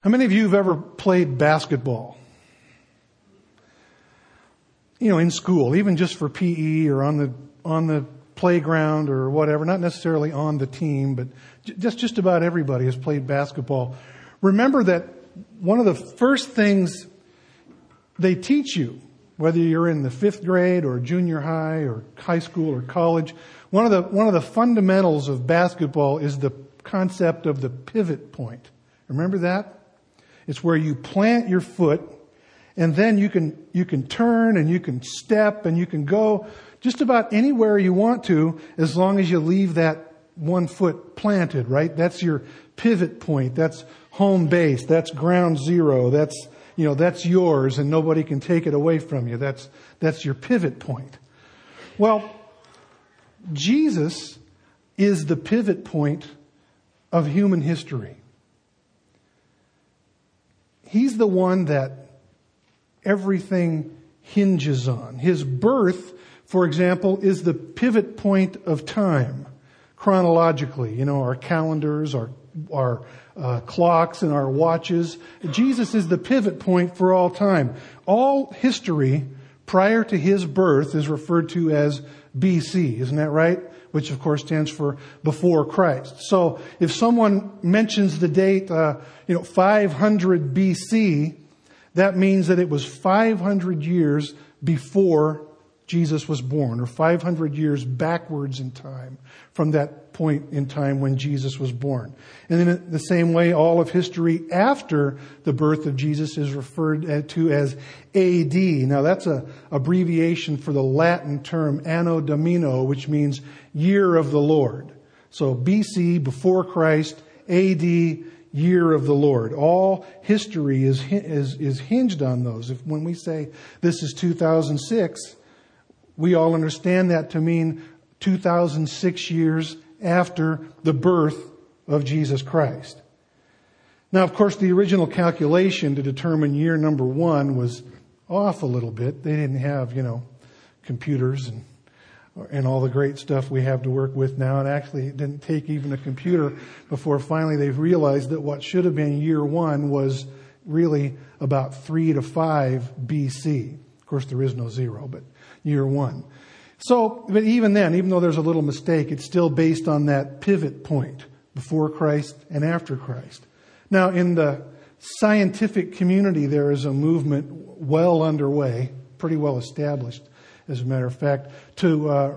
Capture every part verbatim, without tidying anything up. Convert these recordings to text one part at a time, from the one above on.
How many of you have ever played basketball? You know, in school, even just for P E or on the on the playground or whatever, not necessarily on the team, but just just about everybody has played basketball. Remember that one of the first things they teach you, whether you're in the fifth grade or junior high or high school or college, one of the one of the fundamentals of basketball is the concept of the pivot point. Remember that? It's where you plant your foot, and then you can you can turn and you can step and you can go just about anywhere you want to, as long as you leave that one foot planted, right? That's your pivot point. That's home base. That's ground zero. That's, you know, that's yours and nobody can take it away from you. That's that's your pivot point. Well, Jesus is the pivot point of human history. He's the one that everything hinges on. His birth, for example, is the pivot point of time, chronologically. You know, our calendars, our our uh, clocks and our watches. Jesus is the pivot point for all time. All history prior to his birth is referred to as B C, isn't that right? Which of course stands for before Christ. So if someone mentions the date, uh, you know, five hundred B C, that means that it was five hundred years before Jesus was born, or five hundred years backwards in time from that point in time when Jesus was born. And then in the same way, all of history after the birth of Jesus is referred to as A D. Now that's a abbreviation for the Latin term Anno Domini, which means year of the Lord. So B C, before Christ, A D, year of the Lord. All history is is is hinged on those. If when we say this is two thousand six, we all understand that to mean two thousand six years after the birth of Jesus Christ. Now, of course, the original calculation to determine year number one was off a little bit. They didn't have, you know, computers and and all the great stuff we have to work with now. And actually, it didn't take even a computer before finally they realized that what should have been year one was really about three to five B C. Of course, there is no zero, but year one. So, but even then, even though there's a little mistake, it's still based on that pivot point before Christ and after Christ. Now, in the scientific community, there is a movement well underway, pretty well established, as a matter of fact, to uh,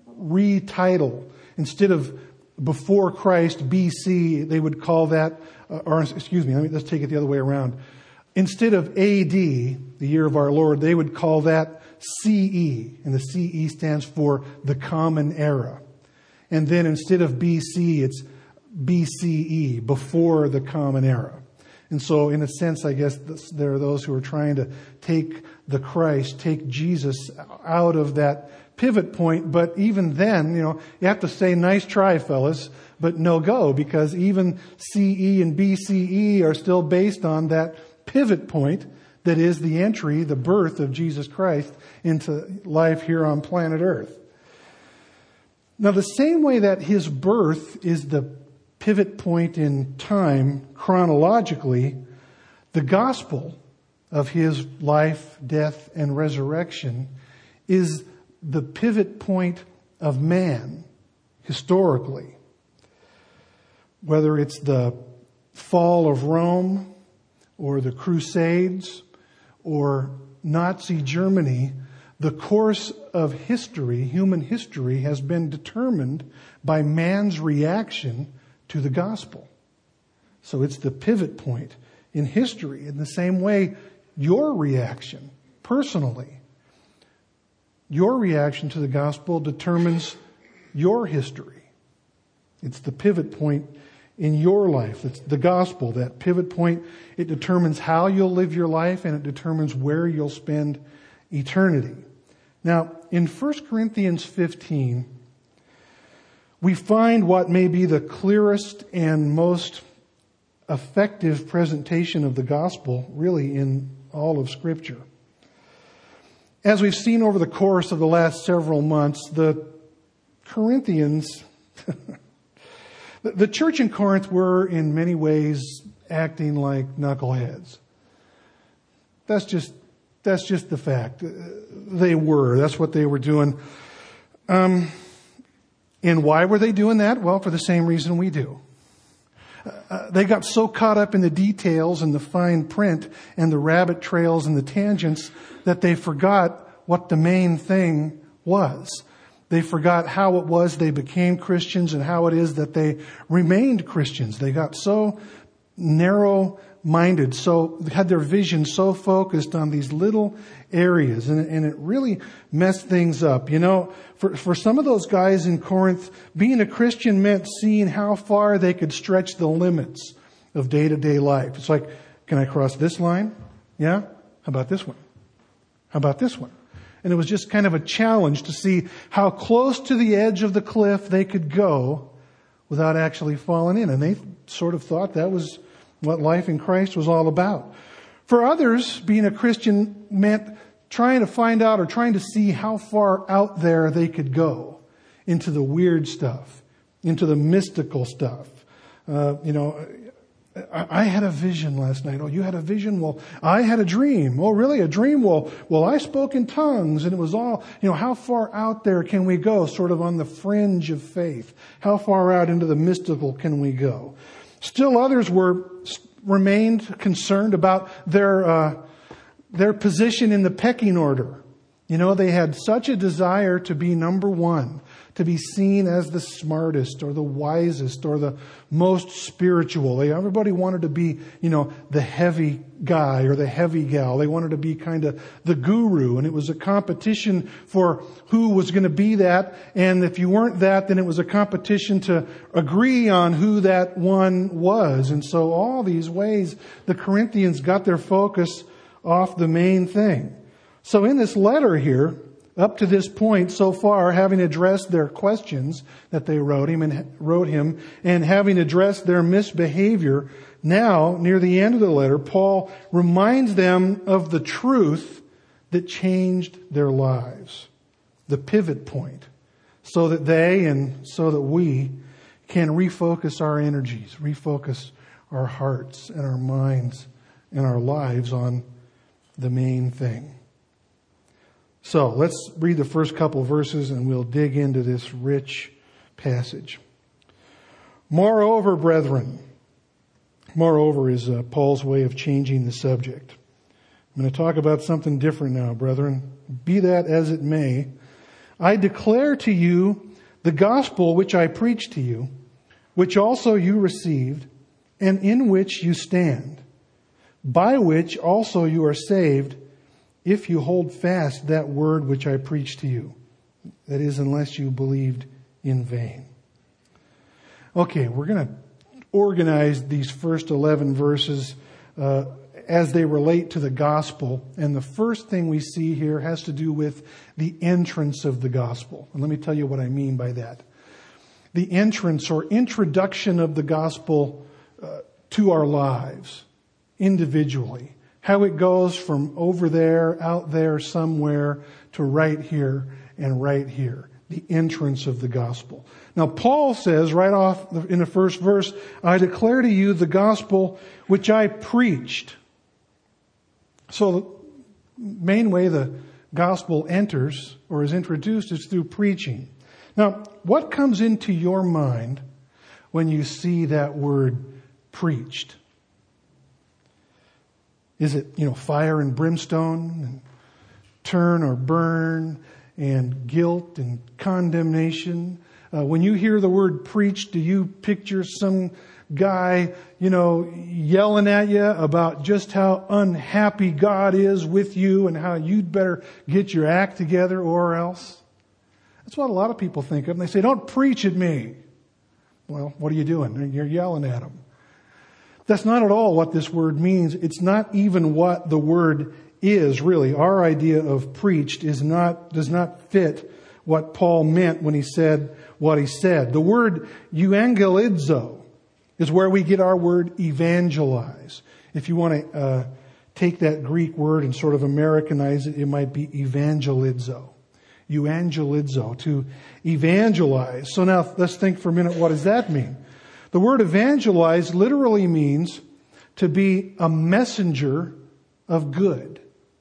retitle. Instead of before Christ, B C, they would call that, uh, or excuse me, let me, let's take it the other way around. Instead of A D, the year of our Lord, they would call that C E, and the C E stands for the Common Era. And then instead of B C, it's B C E, before the Common Era. And so in a sense, I guess there are those who are trying to take the Christ, take Jesus out of that pivot point. But even then, you know, you have to say, nice try, fellas, but no go, because even C E and B C E are still based on that pivot point that is the entry, the birth of Jesus Christ into life here on planet Earth. Now, the same way that his birth is the pivot point in time chronologically, the gospel of his life, death, and resurrection is the pivot point of man historically. Whether it's the fall of Rome or the Crusades or Nazi Germany, the course of history, human history, has been determined by man's reaction to the gospel. So it's the pivot point in history. In the same way, your reaction, personally, your reaction to the gospel determines your history. It's the pivot point in your life. It's the gospel, that pivot point. It determines how you'll live your life, and it determines where you'll spend eternity. Now, in First Corinthians fifteen, we find what may be the clearest and most effective presentation of the gospel, really, in all of Scripture. As we've seen over the course of the last several months, the Corinthians, the church in Corinth were in many ways acting like knuckleheads. That's just, that's just the fact. They were. That's what they were doing. Um, and why were they doing that? Well, for the same reason we do. Uh, they got so caught up in the details and the fine print and the rabbit trails and the tangents that they forgot what the main thing was. They forgot how it was they became Christians and how it is that they remained Christians. They got so narrow-minded, so had their vision so focused on these little areas, and, and it really messed things up. You know, for, for some of those guys in Corinth, being a Christian meant seeing how far they could stretch the limits of day-to-day life. It's like, can I cross this line? Yeah? How about this one? How about this one? And it was just kind of a challenge to see how close to the edge of the cliff they could go without actually falling in. And they sort of thought that was what life in Christ was all about. For others, being a Christian meant trying to find out or trying to see how far out there they could go into the weird stuff, into the mystical stuff. Uh, you know, I, I had a vision last night. Oh, you had a vision? Well, I had a dream. Oh, really? A dream? Well, well, I spoke in tongues, and it was all, you know, how far out there can we go? Sort of on the fringe of faith. How far out into the mystical can we go? Still others were, remained concerned about their, uh, their position in the pecking order. You know, they had such a desire to be number one, to be seen as the smartest or the wisest or the most spiritual. They, everybody wanted to be, you know, the heavy guy or the heavy gal. They wanted to be kind of the guru, and it was a competition for who was going to be that. And if you weren't that, then it was a competition to agree on who that one was. And so all these ways the Corinthians got their focus off the main thing. So in this letter here, up to this point so far, having addressed their questions that they wrote him and wrote him, and having addressed their misbehavior, now near the end of the letter, Paul reminds them of the truth that changed their lives, the pivot point, so that they and so that we can refocus our energies, refocus our hearts and our minds and our lives on the main thing. So let's read the first couple verses and we'll dig into this rich passage. Moreover, brethren, moreover is uh, Paul's way of changing the subject. I'm going to talk about something different now, brethren. Be that as it may, I declare to you the gospel which I preached to you, which also you received, and in which you stand, by which also you are saved, if you hold fast that word which I preached to you. That is, unless you believed in vain. Okay, we're going to organize these first eleven verses uh, as they relate to the gospel. And the first thing we see here has to do with the entrance of the gospel. And let me tell you what I mean by that. The entrance or introduction of the gospel uh, to our lives individually. How it goes from over there, out there, somewhere, to right here and right here. The entrance of the gospel. Now, Paul says right off in the first verse, I declare to you the gospel which I preached. So the main way the gospel enters or is introduced is through preaching. Now, what comes into your mind when you see that word preached? Is it, you know, fire and brimstone and turn or burn and guilt and condemnation? Uh, when you hear the word preach, do you picture some guy, you know, yelling at you about just how unhappy God is with you and how you'd better get your act together or else? That's what a lot of people think of. And they say, don't preach at me. Well, what are you doing? You're yelling at them. That's not at all what this word means. It's not even what the word is, really. Our idea of preached is not, does not fit what Paul meant when he said what he said. The word euangelizo is where we get our word evangelize. If you want to uh, take that Greek word and sort of Americanize it, it might be evangelizo. Euangelizo, to evangelize. So now let's think for a minute, what does that mean? The word evangelize literally means to be a messenger of good.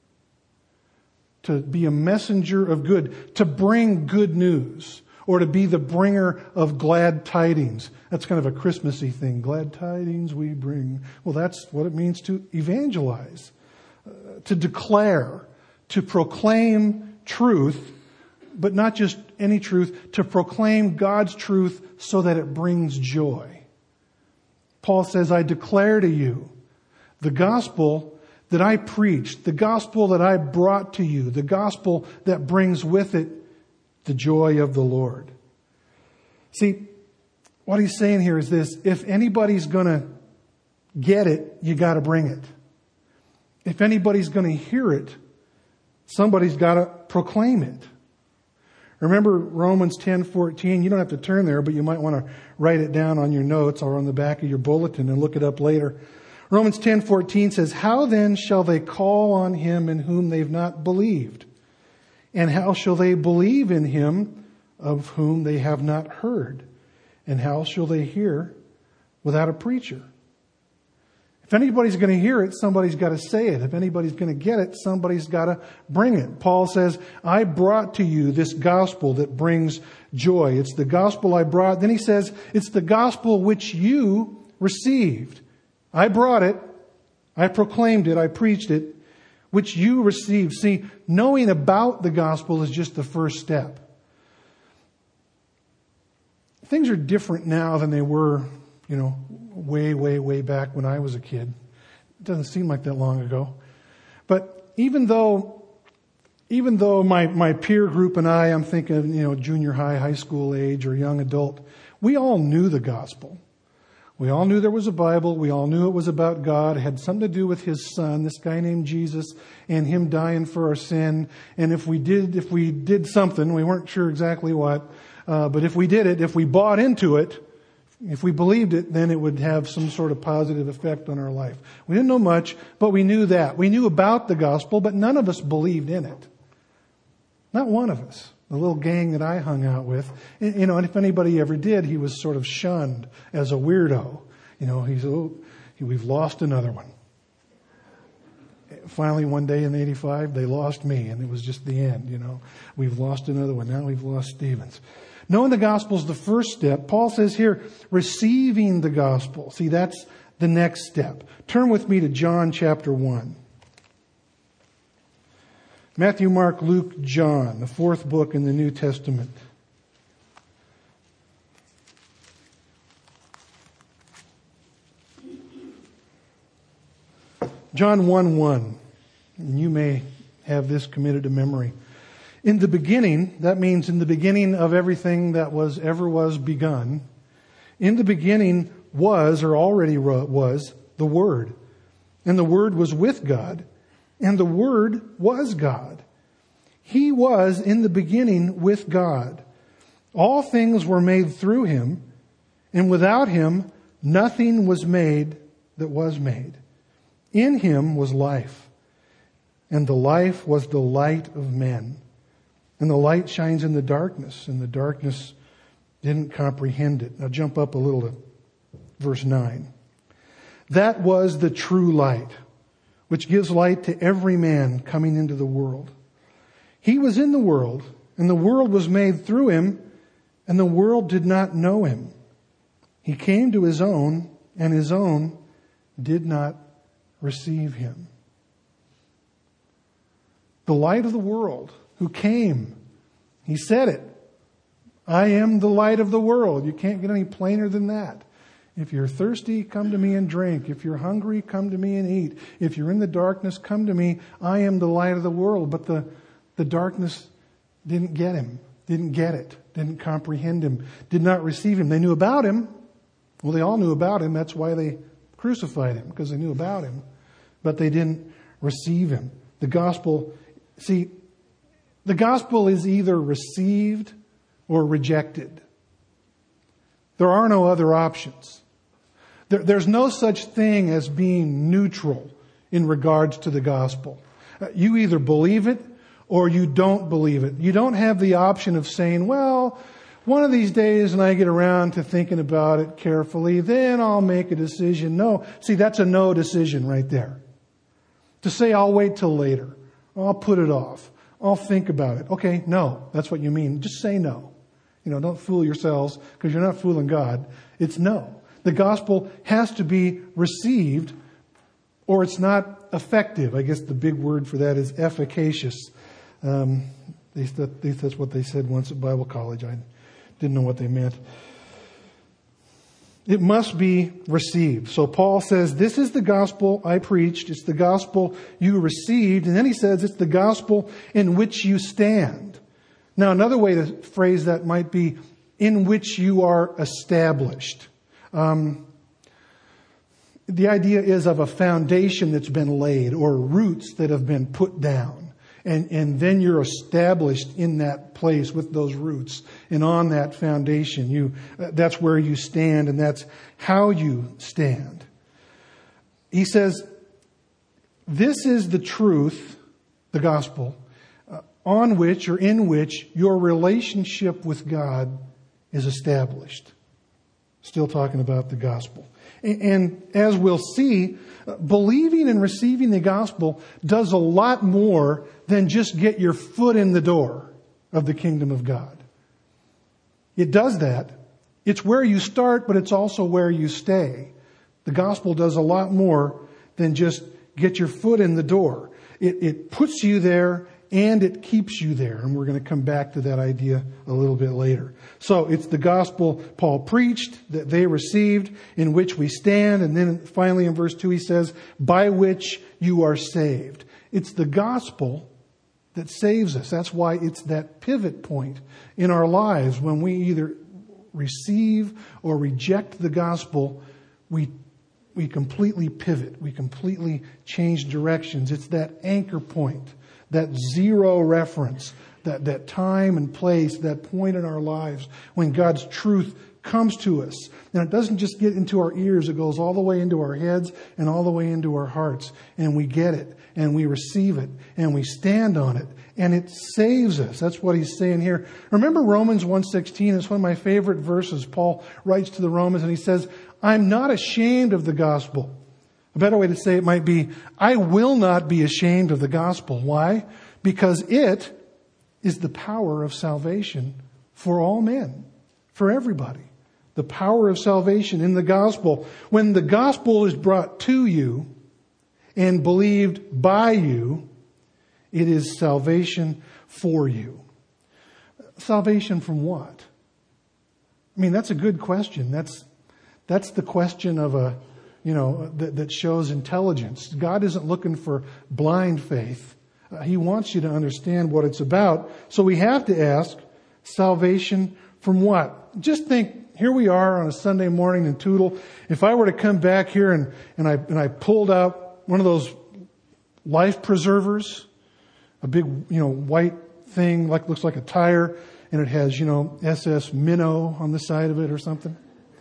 To be a messenger of good. To bring good news. Or to be the bringer of glad tidings. That's kind of a Christmassy thing. Glad tidings we bring. Well, that's what it means to evangelize. Uh, to declare. To proclaim truth. But not just any truth. To proclaim God's truth so that it brings joy. Paul says, I declare to you the gospel that I preached. The gospel that I brought to you. The gospel that brings with it the joy of the Lord. See, what he's saying here is this. If anybody's going to get it, you got to bring it. If anybody's going to hear it, somebody's got to proclaim it. Remember Romans ten fourteen. You don't have to turn there, but you might want to write it down on your notes or on the back of your bulletin and look it up later. Romans ten fourteen says, how then shall they call on him in whom they've not believed? And how shall they believe in him of whom they have not heard? And how shall they hear without a preacher? If anybody's going to hear it, somebody's got to say it. If anybody's going to get it, somebody's got to bring it. Paul says, I brought to you this gospel that brings joy. It's the gospel I brought. Then he says, it's the gospel which you received. I brought it. I proclaimed it. I preached it. Which you received. See, knowing about the gospel is just the first step. Things are different now than they were, you know, way, way, way back when I was a kid. It doesn't seem like that long ago. But even though, even though my, my peer group and I, I'm thinking, you know, junior high, high school age or young adult, we all knew the gospel. We all knew there was a Bible. We all knew it was about God. It had something to do with his son, this guy named Jesus, and him dying for our sin. And if we did, if we did something, we weren't sure exactly what, uh, but if we did it, if we bought into it, if we believed it, then it would have some sort of positive effect on our life. We didn't know much, but we knew that. We knew about the gospel, but none of us believed in it. Not one of us. The little gang that I hung out with, you know, and if anybody ever did, he was sort of shunned as a weirdo. You know, he's, oh, we've lost another one. Finally, one day in eighty-five, they lost me, and it was just the end, you know. We've lost another one. Now we've lost Stevens. Knowing the gospel is the first step. Paul says here, receiving the gospel. See, that's the next step. Turn with me to John chapter one. Matthew, Mark, Luke, John, the fourth book in the New Testament. John one one. And you may have this committed to memory. In the beginning, that means in the beginning of everything that was ever was begun. In the beginning was, or already was, the Word. And the Word was with God. And the Word was God. He was in the beginning with God. All things were made through him, and without him nothing was made that was made. In him was life, and the life was the light of men. And the light shines in the darkness, and the darkness didn't comprehend it. Now jump up a little to verse nine. That was the true light, which gives light to every man coming into the world. He was in the world, and the world was made through him, and the world did not know him. He came to his own, and his own did not receive him. The light of the world, who came, he said it. I am the light of the world. You can't get any plainer than that. If you're thirsty, come to me and drink. If you're hungry, come to me and eat. If you're in the darkness, come to me. I am the light of the world. But the, the darkness didn't get him, didn't get it, didn't comprehend him, did not receive him. They knew about him. Well, they all knew about him. That's why they crucified him, because they knew about him. But they didn't receive him. The gospel, see, the gospel is either received or rejected. There are no other options. There, there's no such thing as being neutral in regards to the gospel. You either believe it or you don't believe it. You don't have the option of saying, well, one of these days when I get around to thinking about it carefully, then I'll make a decision. No. See, that's a no decision right there. To say I'll wait till later. I'll put it off. I'll think about it. Okay, no. That's what you mean. Just say no. You know, don't fool yourselves because you're not fooling God. It's no. The gospel has to be received or it's not effective. I guess the big word for that is efficacious. Um, at least that, at least that's what they said once at Bible college. I didn't know what they meant. It must be received. So Paul says, this is the gospel I preached. It's the gospel you received. And then he says, it's the gospel in which you stand. Now, another way to phrase that might be, in which you are established. Um, the idea is of a foundation that's been laid or roots that have been put down. And, and then you're established in that place with those roots and on that foundation. You, uh, that's where you stand and that's how you stand. He says, this is the truth, the gospel, uh, on which or in which your relationship with God is established. Still talking about the gospel. And, and as we'll see, uh, believing and receiving the gospel does a lot more than just get your foot in the door of the kingdom of God. It does that. It's where you start, but it's also where you stay. The gospel does a lot more than just get your foot in the door. It, it puts you there and it keeps you there. And we're going to come back to that idea a little bit later. So it's the gospel Paul preached, that they received, in which we stand. And then finally in verse two he says, by which you are saved. It's the gospel that saves us. That's why it's that pivot point in our lives. When we either receive or reject the gospel, we we completely pivot. We completely change directions. It's that anchor point, that zero reference, that, that time and place, that point in our lives when God's truth comes to us. And it doesn't just get into our ears. It goes all the way into our heads and all the way into our hearts. And we get it and we receive it and we stand on it. And it saves us. That's what he's saying here. Remember Romans one sixteen? It's one of my favorite verses. Paul writes to the Romans and he says, I'm not ashamed of the gospel. A better way to say it might be, I will not be ashamed of the gospel. Why? Because it is the power of salvation for all men, for everybody. The power of salvation in the gospel. When the gospel is brought to you and believed by you, it is salvation for you. Salvation from what? I mean, that's a good question. That's that's the question of a, you know, that, that shows intelligence. God isn't looking for blind faith. Uh, he wants you to understand what it's about. So we have to ask, salvation from what? Just think, here we are on a Sunday morning in Tootle. If I were to come back here and, and I and I pulled out one of those life preservers, a big, you know, white thing, like looks like a tire, and it has, you know, S S Minnow on the side of it or something.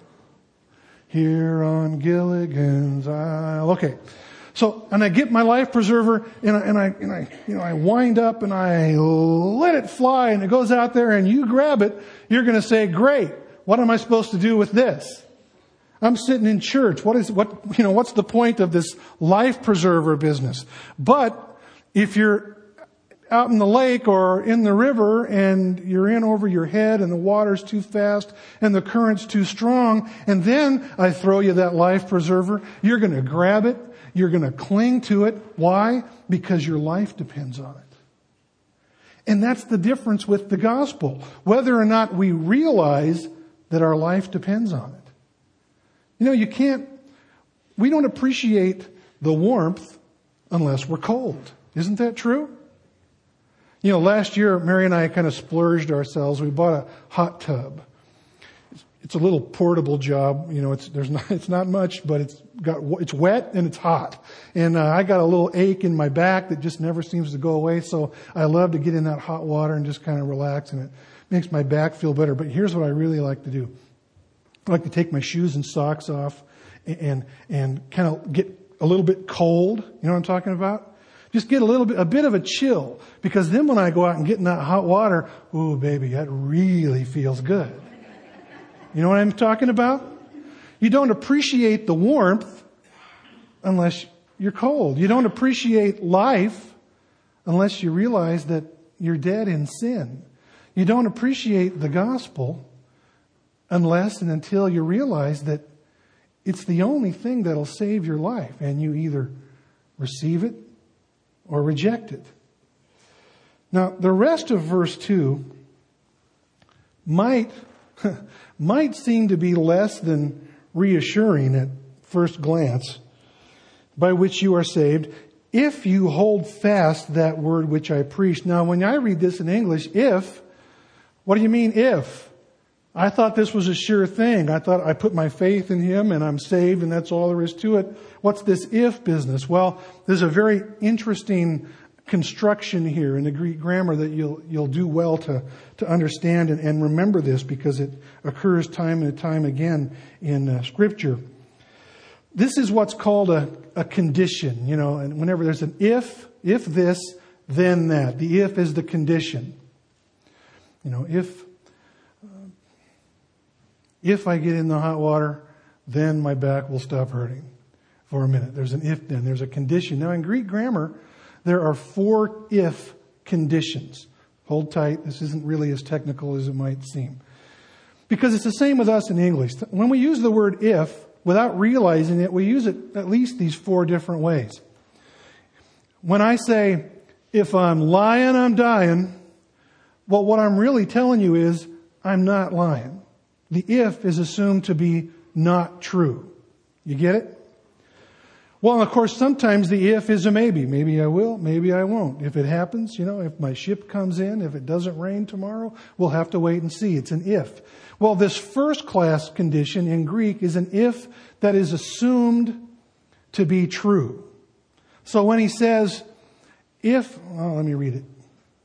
Here on Gilligan's Isle. Okay. So, and I get my life preserver and I, and I, and I, you know, I wind up and I let it fly and it goes out there and you grab it. You're going to say, great. What am I supposed to do with this? I'm sitting in church. What is, what, you know, what's the point of this life preserver business? But if you're out in the lake or in the river and you're in over your head and the water's too fast and the current's too strong, and then I throw you that life preserver, you're going to grab it. You're going to cling to it. Why? Because your life depends on it. And that's the difference with the gospel. Whether or not we realize that our life depends on it. You know, you can't, we don't appreciate the warmth unless we're cold. Isn't that true? You know, last year, Mary and I kind of splurged ourselves. We bought a hot tub. It's a little portable job. You know, it's, there's not, it's not much, but it's got, it's wet and it's hot. And uh, I got a little ache in my back that just never seems to go away. So I love to get in that hot water and just kind of relax, and it makes my back feel better. But here's what I really like to do. I like to take my shoes and socks off and, and, and kind of get a little bit cold. You know what I'm talking about? Just get a little bit, a bit of a chill. Because then when I go out and get in that hot water, ooh, baby, that really feels good. You know what I'm talking about? You don't appreciate the warmth unless you're cold. You don't appreciate life unless you realize that you're dead in sin. You don't appreciate the gospel unless and until you realize that it's the only thing that'll save your life, and you either receive it or reject it. Now, the rest of verse two might, might seem to be less than reassuring at first glance, by which you are saved, if you hold fast that word which I preached. Now, when I read this in English, if, what do you mean if? I thought this was a sure thing. I thought I put my faith in Him and I'm saved and that's all there is to it. What's this if business? Well, there's a very interesting construction here in the Greek grammar that you'll you'll do well to, to understand and, and remember this, because it occurs time and time again in uh, Scripture. This is what's called a, a condition, you know, and whenever there's an if, if this, then that. The if is the condition. You know, if... If I get in the hot water, then my back will stop hurting for a minute. There's an if then. There's a condition. Now in Greek grammar, there are four if conditions. Hold tight. This isn't really as technical as it might seem. Because it's the same with us in English. When we use the word if, without realizing it, we use it at least these four different ways. When I say, if I'm lying, I'm dying, well, what I'm really telling you is, I'm not lying. The if is assumed to be not true. You get it? Well, of course, sometimes the if is a maybe. Maybe I will, maybe I won't. If it happens, you know, if my ship comes in, if it doesn't rain tomorrow, we'll have to wait and see. It's an if. Well, this first class condition in Greek is an if that is assumed to be true. So when he says, if, well, let me read it.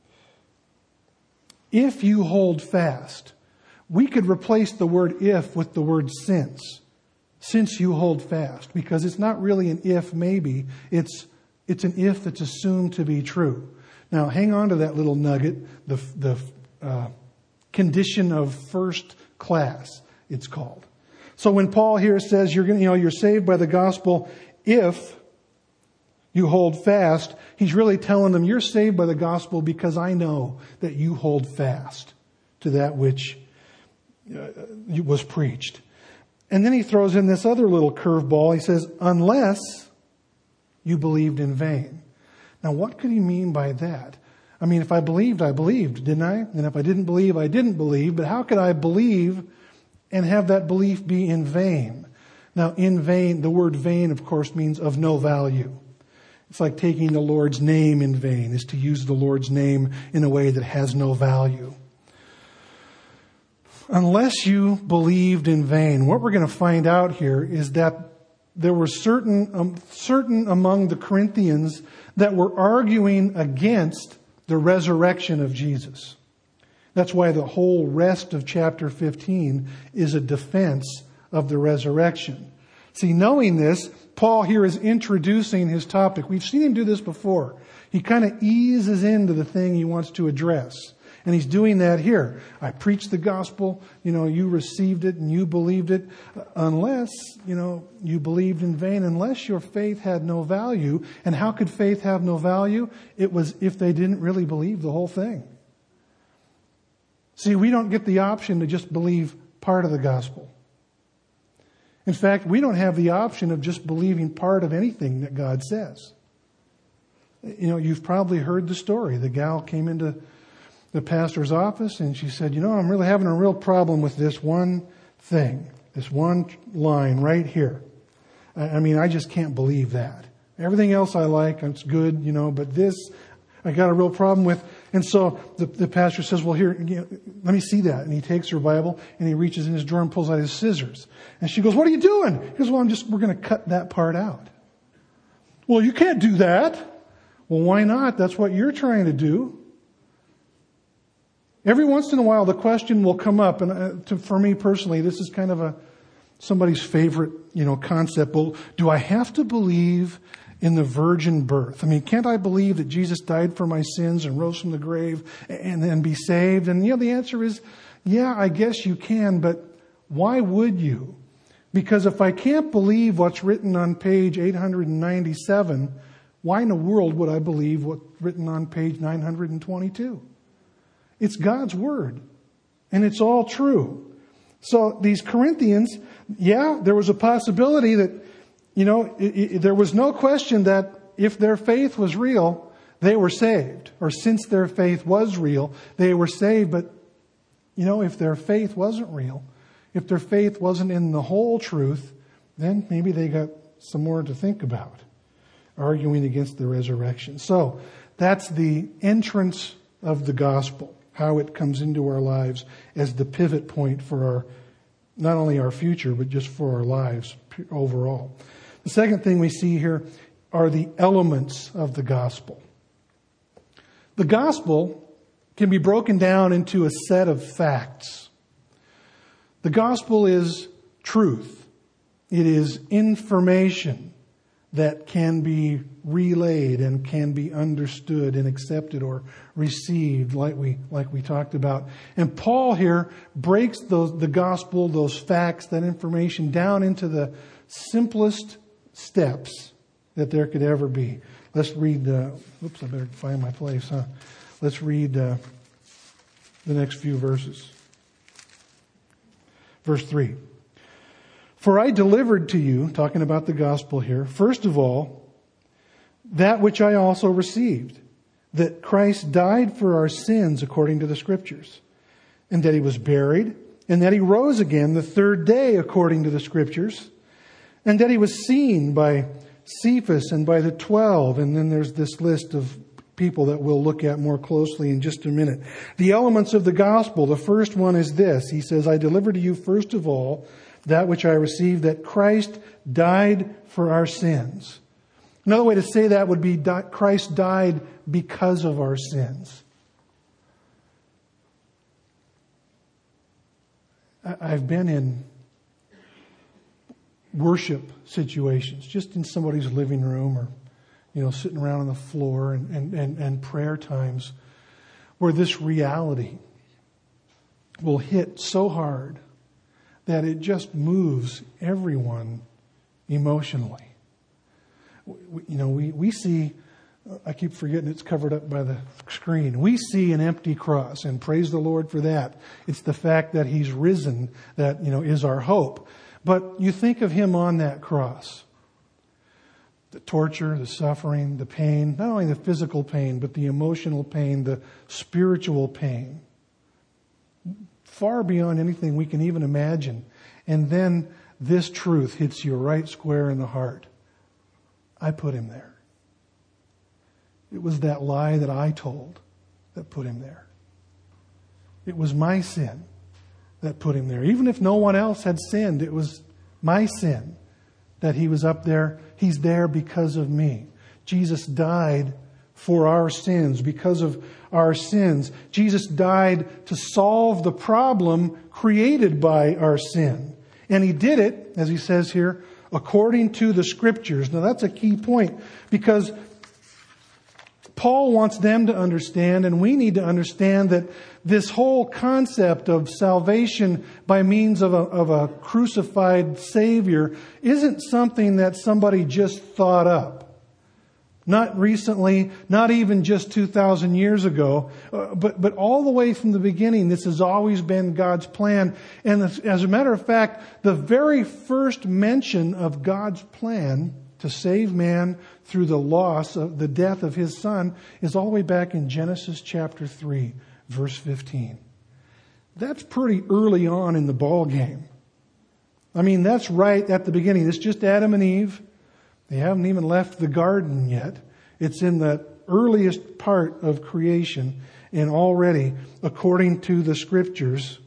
If you hold fast. We could replace the word if with the word since. Since you hold fast. Because it's not really an if maybe. It's it's an if that's assumed to be true. Now hang on to that little nugget. The, the uh, condition of first class, it's called. So when Paul here says you're gonna, you know, you're saved by the gospel if you hold fast, he's really telling them you're saved by the gospel because I know that you hold fast to that which was preached. And then he throws in this other little curveball. He says, unless you believed in vain. Now, what could he mean by that? I mean, if I believed, I believed, didn't I? And if I didn't believe, I didn't believe. But how could I believe and have that belief be in vain? Now, in vain, the word vain, of course, means of no value. It's like taking the Lord's name in vain, is to use the Lord's name in a way that has no value. Unless you believed in vain, what we're going to find out here is that there were certain um, certain among the Corinthians that were arguing against the resurrection of Jesus. That's why the whole rest of chapter fifteen is a defense of the resurrection. See, knowing this, Paul here is introducing his topic. We've seen him do this before. He kind of eases into the thing he wants to address. And he's doing that here. I preached the gospel, you know, you received it and you believed it. Unless, you know, you believed in vain, unless your faith had no value. And how could faith have no value? It was if they didn't really believe the whole thing. See, we don't get the option to just believe part of the gospel. In fact, we don't have the option of just believing part of anything that God says. You know, you've probably heard the story. The gal came into the pastor's office and she said, you know, I'm really having a real problem with this one thing, this one line right here. I mean, I just can't believe that. Everything else I like, it's good, you know, but this I got a real problem with. And so the, the pastor says, well, here, you know, let me see that. And he takes her Bible and he reaches in his drawer and pulls out his scissors. And she goes, what are you doing? He goes, well, I'm just, we're going to cut that part out. Well, you can't do that. Well, why not? That's what you're trying to do. Every once in a while, the question will come up, and uh, to, for me personally, this is kind of a somebody's favorite, you know, concept. Well, do I have to believe in the virgin birth. I mean, can't I believe that Jesus died for my sins and rose from the grave and then be saved? And, you know, the answer is, yeah, I guess you can, but why would you? Because if I can't believe what's written on page eight hundred ninety-seven, why in the world would I believe what's written on page nine hundred twenty-two? It's God's Word, and it's all true. So these Corinthians, yeah, there was a possibility that, you know, it, it, there was no question that if their faith was real, they were saved. Or since their faith was real, they were saved. But, you know, if their faith wasn't real, if their faith wasn't in the whole truth, then maybe they got some more to think about, arguing against the resurrection. So that's the entrance of the gospel, how it comes into our lives as the pivot point for our, not only our future, but just for our lives overall. The second thing we see here are the elements of the gospel. The gospel can be broken down into a set of facts. The gospel is truth. It is information that can be relayed and can be understood and accepted or received, like we like we talked about. And Paul here breaks those the gospel, those facts, that information down into the simplest steps that there could ever be. Let's read. Uh, oops, I better find my place. Huh? Let's read uh, the next few verses. Verse three. For I delivered to you, talking about the gospel here, first of all, that which I also received, that Christ died for our sins according to the Scriptures, and that He was buried, and that He rose again the third day according to the Scriptures, and that He was seen by Cephas and by the twelve. And then there's this list of people that we'll look at more closely in just a minute. The elements of the gospel, the first one is this. He says, I delivered to you first of all that which I received, that Christ died for our sins. Another way to say that would be Christ died because of our sins. I've been in worship situations, just in somebody's living room or, you know, sitting around on the floor and, and, and, and prayer times where this reality will hit so hard that it just moves everyone emotionally. We, you know, we, we see, I keep forgetting it's covered up by the screen. We see an empty cross, and praise the Lord for that. It's the fact that He's risen that, you know, is our hope. But you think of Him on that cross. The torture, the suffering, the pain, not only the physical pain, but the emotional pain, the spiritual pain. Far beyond anything we can even imagine. And then this truth hits you right square in the heart. I put Him there. It was that lie that I told that put Him there. It was my sin that put Him there. Even if no one else had sinned, it was my sin that He was up there. He's there because of me. Jesus died for our sins, because of our sins. Jesus died to solve the problem created by our sin. And He did it, as He says here, according to the Scriptures. Now that's a key point, because Paul wants them to understand, and we need to understand, that this whole concept of salvation by means of a, of a crucified Savior isn't something that somebody just thought up. Not recently, not even just two thousand years ago, uh, but, but all the way from the beginning, this has always been God's plan. And as, as a matter of fact, the very first mention of God's plan to save man through the loss of the death of His Son is all the way back in Genesis chapter three, verse fifteen. That's pretty early on in the ball game. I mean, that's right at the beginning. It's just Adam and Eve. They haven't even left the garden yet. It's in the earliest part of creation, and already, according to the Scriptures,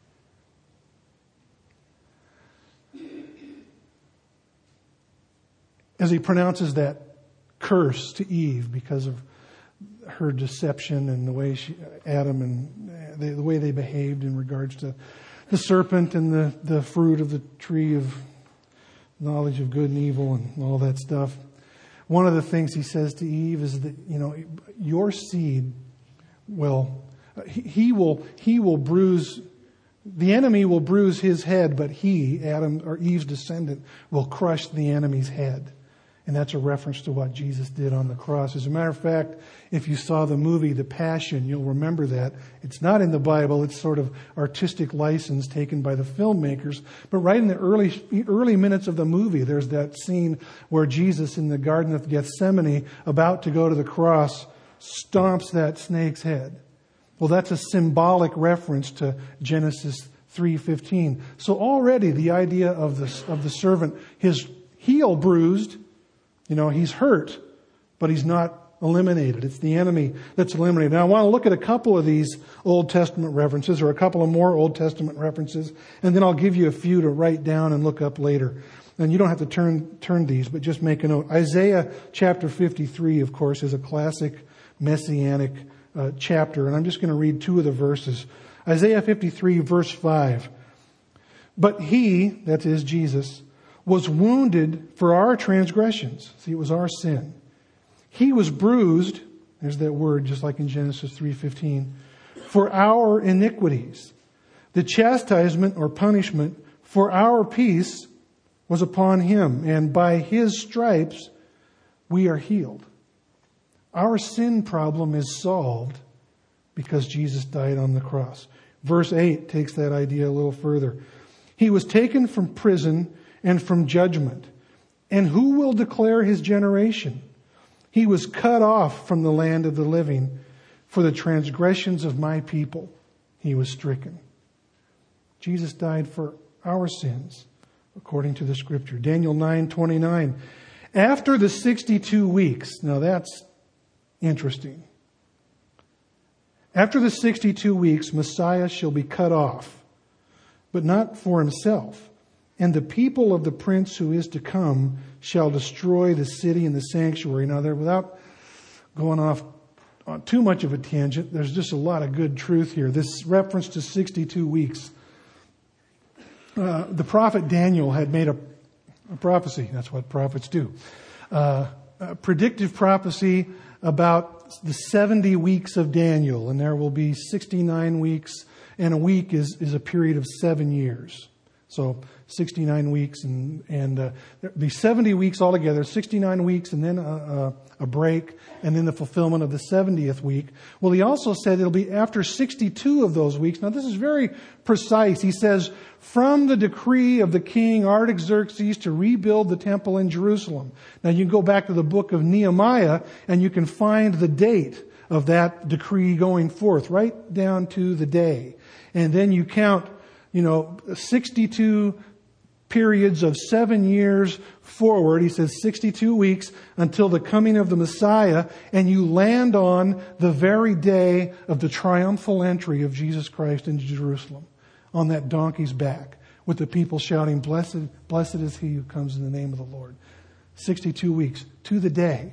as He pronounces that curse to Eve because of her deception and the way she, Adam and the, the way they behaved in regards to the serpent and the, the fruit of the tree of knowledge of good and evil and all that stuff. one of the things he says to Eve is that, you know, your seed will, he, he will, he will bruise, the enemy will bruise his head, but he, Adam or Eve's descendant, will crush the enemy's head. And that's a reference to what Jesus did on the cross. As a matter of fact, if you saw the movie The Passion, you'll remember that. It's not in the Bible. It's sort of artistic license taken by the filmmakers. But right in the early early minutes of the movie, there's that scene where Jesus in the Garden of Gethsemane, about to go to the cross, stomps that snake's head. Well, that's a symbolic reference to Genesis three fifteen. So already the idea of the, of the servant, his heel bruised, you know, he's hurt, but he's not eliminated. It's the enemy that's eliminated. Now I want to look at a couple of these Old Testament references, or a couple of more Old Testament references, and then I'll give you a few to write down and look up later. And you don't have to turn turn these, but just make a note. Isaiah chapter fifty-three, of course, is a classic messianic uh, chapter, and I'm just going to read two of the verses. Isaiah fifty-three, verse five. But he, that is Jesus, was wounded for our transgressions. See, it was our sin. He was bruised, there's that word just like in Genesis three fifteen, for our iniquities. The chastisement or punishment for our peace was upon him, and by his stripes we are healed. Our sin problem is solved because Jesus died on the cross. Verse eight takes that idea a little further. He was taken from prison and from judgment. And who will declare his generation? He was cut off from the land of the living. For the transgressions of my people, he was stricken. Jesus died for our sins, according to the scripture. Daniel nine twenty-nine. After the sixty-two weeks, now that's interesting. After the sixty-two weeks, Messiah shall be cut off, but not for himself. And the people of the prince who is to come shall destroy the city and the sanctuary. Now, there, without going off on too much of a tangent, there's just a lot of good truth here. This reference to sixty-two weeks. Uh, the prophet Daniel had made a, a prophecy. That's what prophets do. Uh, a predictive prophecy about the seventy weeks of Daniel. And there will be sixty-nine weeks, and a week is, is a period of seven years. So sixty-nine weeks, and and uh, there'll be seventy weeks altogether, sixty-nine weeks, and then a, a, a break, and then the fulfillment of the seventieth week. Well, he also said it'll be after sixty-two of those weeks. Now, this is very precise. He says, from the decree of the king Artaxerxes to rebuild the temple in Jerusalem. Now, you can go back to the book of Nehemiah, and you can find the date of that decree going forth, right down to the day. And then you count, you know, sixty-two periods of seven years forward. He says sixty-two weeks until the coming of the Messiah, and you land on the very day of the triumphal entry of Jesus Christ into Jerusalem on that donkey's back, with the people shouting, "Blessed, blessed is he who comes in the name of the Lord." sixty-two weeks to the day.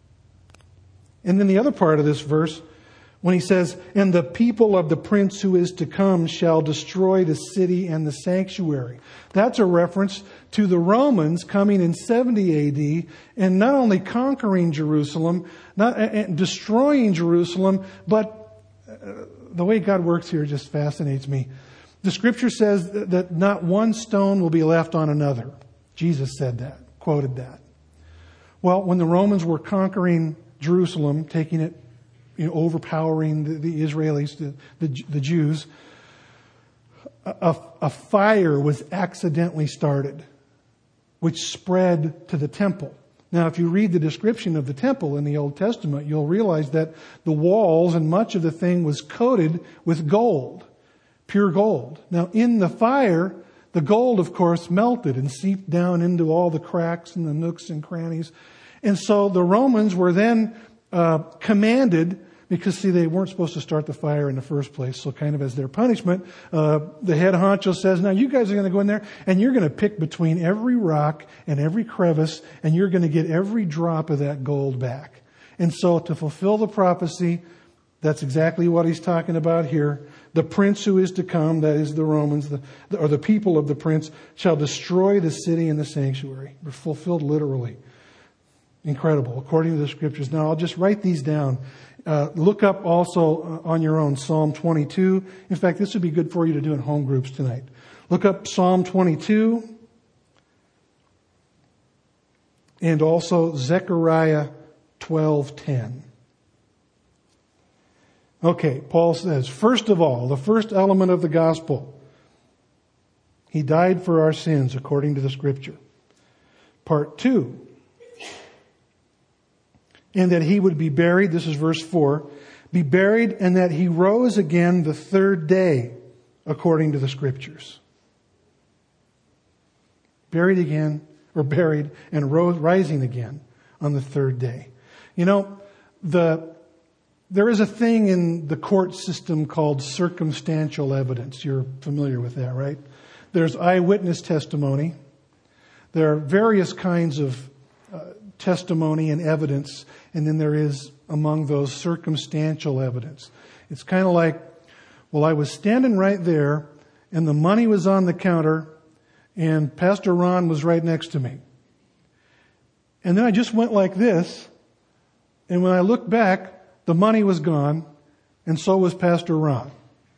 And then the other part of this verse, when he says, and the people of the prince who is to come shall destroy the city and the sanctuary. That's a reference to the Romans coming in seventy A D and not only conquering Jerusalem, not uh, destroying Jerusalem, but uh, the way God works here just fascinates me. The scripture says that not one stone will be left on another. Jesus said that, quoted that. Well, when the Romans were conquering Jerusalem, taking it, you know, overpowering the, the Israelis, the, the, the Jews, a, a fire was accidentally started, which spread to the temple. Now, if you read the description of the temple in the Old Testament, you'll realize that the walls and much of the thing was coated with gold, pure gold. Now, in the fire, the gold, of course, melted and seeped down into all the cracks and the nooks and crannies. And so the Romans were then uh, commanded, because, see, they weren't supposed to start the fire in the first place. So kind of as their punishment, uh, the head honcho says, now you guys are going to go in there and you're going to pick between every rock and every crevice, and you're going to get every drop of that gold back. And so to fulfill the prophecy, that's exactly what he's talking about here. The prince who is to come, that is the Romans, the, or the people of the prince, shall destroy the city and the sanctuary. They're fulfilled literally. Incredible, according to the Scriptures. Now, I'll just write these down. Uh, look up also uh, on your own Psalm twenty-two. In fact, this would be good for you to do in home groups tonight. Look up Psalm twenty-two and also Zechariah twelve ten. Okay, Paul says, first of all, the first element of the gospel, He died for our sins according to the Scripture. Part two, and that He would be buried, this is verse four, be buried and that He rose again the third day according to the Scriptures. Buried again, or buried and rose, rising again on the third day. You know, the there is a thing in the court system called circumstantial evidence. You're familiar with that, right? There's eyewitness testimony. There are various kinds of uh, testimony and evidence, and then there is among those circumstantial evidence. It's kind of like, well, I was standing right there, and the money was on the counter, and Pastor Ron was right next to me. And then I just went like this, and when I looked back, the money was gone, and so was Pastor Ron.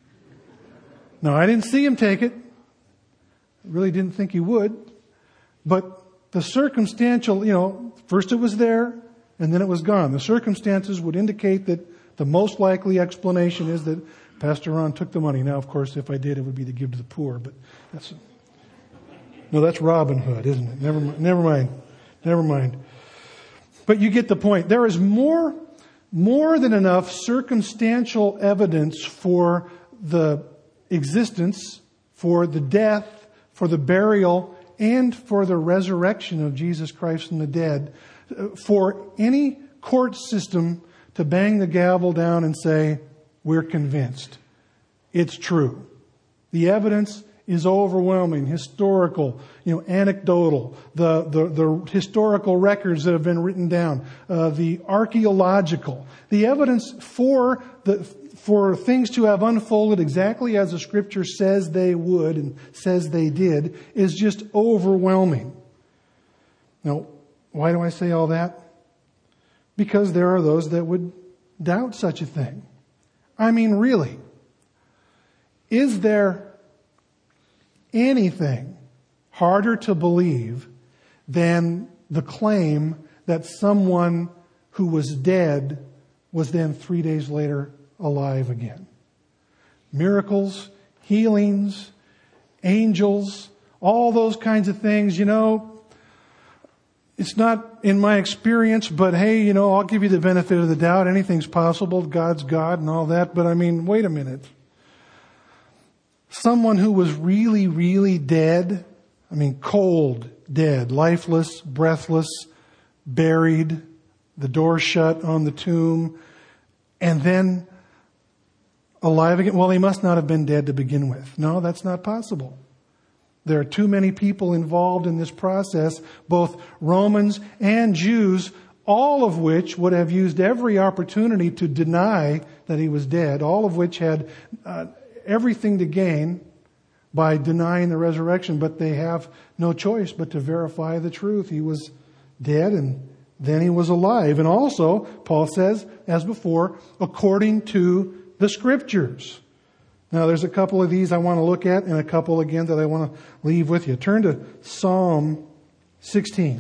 Now, I didn't see him take it. I really didn't think he would. But the circumstantial, you know, first it was there, and then it was gone. The circumstances would indicate that the most likely explanation is that Pastor Ron took the money. Now, of course, if I did, it would be to give to the poor. But that's no, that's Robin Hood, isn't it? Never, never mind, never mind. But you get the point. There is more, more than enough circumstantial evidence for the existence, for the death, for the burial, and for the resurrection of Jesus Christ from the dead, for any court system to bang the gavel down and say, we're convinced. It's true. The evidence is overwhelming, historical, you know, anecdotal, the, the, the historical records that have been written down, uh, the archaeological, the evidence for the, for things to have unfolded exactly as the Scripture says they would and says they did is just overwhelming. Now, why do I say all that? Because there are those that would doubt such a thing. I mean, really, is there anything harder to believe than the claim that someone who was dead was then three days later alive again? Miracles, healings, angels, all those kinds of things, you know, it's not in my experience, but hey, you know, I'll give you the benefit of the doubt. Anything's possible. God's God and all that. But I mean, wait a minute. Someone who was really, really dead, I mean, cold, dead, lifeless, breathless, buried, the door shut on the tomb, and then alive again. Well, he must not have been dead to begin with. No, that's not possible. There are too many people involved in this process, both Romans and Jews, all of which would have used every opportunity to deny that he was dead, all of which had uh, everything to gain by denying the resurrection, but they have no choice but to verify the truth. He was dead and then he was alive. And also, Paul says, as before, according to the Scriptures. Now, there's a couple of these I want to look at and a couple again that I want to leave with you. Turn to Psalm sixteen.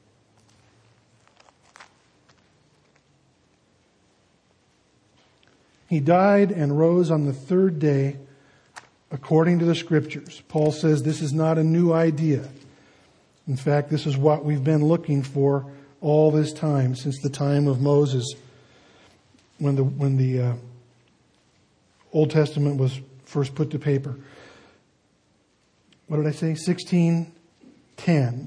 He died and rose on the third day according to the Scriptures. Paul says this is not a new idea. In fact, this is what we've been looking for all this time, since the time of Moses, when the when the uh, Old Testament was first put to paper. What did I say? sixteen ten.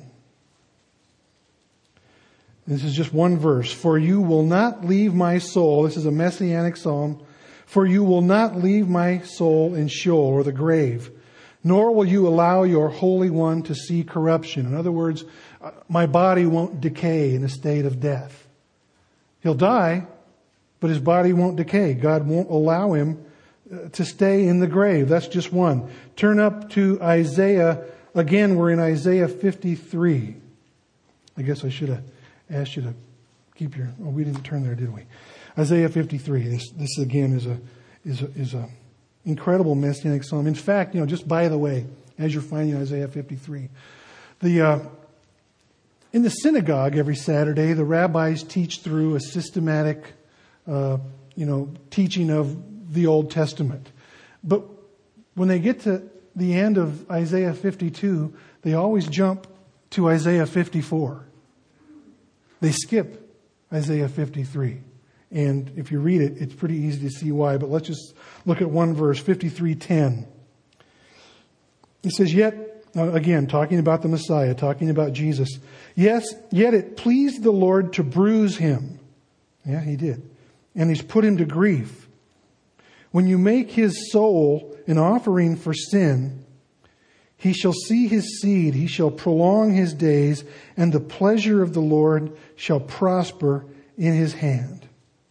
This is just one verse. For you will not leave my soul. This is a messianic psalm. For you will not leave my soul in Sheol, or the grave, nor will you allow your Holy One to see corruption. In other words, my body won't decay in a state of death. He'll die, but his body won't decay. God won't allow him to stay in the grave. That's just one. Turn up to Isaiah. Again, we're in Isaiah fifty-three. I guess I should have asked you to keep your, oh, we didn't turn there, did we? Isaiah fifty-three. This, this again is a, is a, is a incredible messianic psalm. In fact, you know, just by the way, as you're finding Isaiah fifty-three, the, uh, in the synagogue every Saturday, the rabbis teach through a systematic, uh, you know, teaching of the Old Testament. But when they get to the end of Isaiah fifty-two, they always jump to Isaiah fifty-four. They skip Isaiah fifty-three. And if you read it, it's pretty easy to see why. But let's just look at one verse, fifty-three ten. It says, yet, again, talking about the Messiah, talking about Jesus. Yes, yet it pleased the Lord to bruise him. Yeah, he did. And he's put him to grief. When you make his soul an offering for sin, he shall see his seed, he shall prolong his days, and the pleasure of the Lord shall prosper in his hand.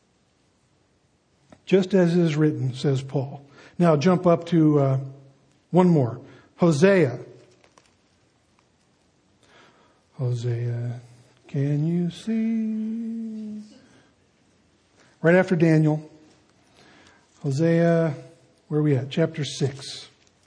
Just as it is written, says Paul. Now jump up to uh, one more. Hosea. Hosea, can you see? Right after Daniel. Hosea, where are we at? Chapter six.